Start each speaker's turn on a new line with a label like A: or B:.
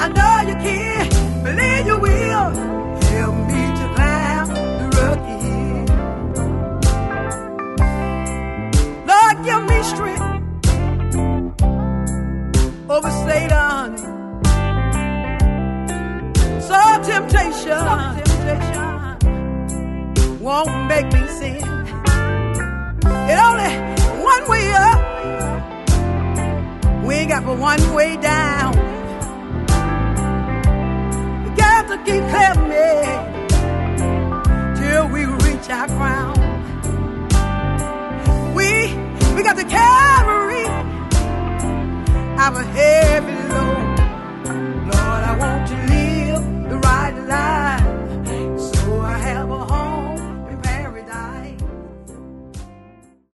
A: I know you can, believe you will. Help me to climb the rocky. Lord, give me strength over Satan. Some temptation won't make me sin. It only one way up. We ain't got but one way down. We got to keep climbing till we reach our crown. We got to carry our heavy